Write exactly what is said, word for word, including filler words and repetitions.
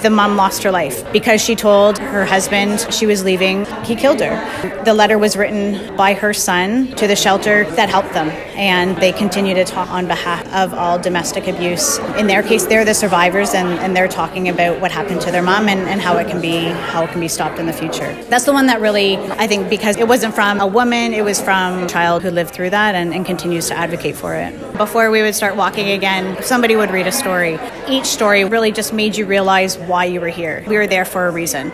the mom lost her life because she told her husband she was leaving. He killed her. The letter was written by her son to the shelter that helped them, and they continue to talk on behalf of all domestic abuse. In their case, they're the survivors, and, and they're talking about what happened to their mom and, and how it can be how it can be stopped in the future. That's the one that really, I think, because it wasn't from a woman, it was from a child who lived through that and, and continues to advocate for it. Before we would start walking again, somebody would read a story. Each story really just made you realize why you were here. We were there for a reason.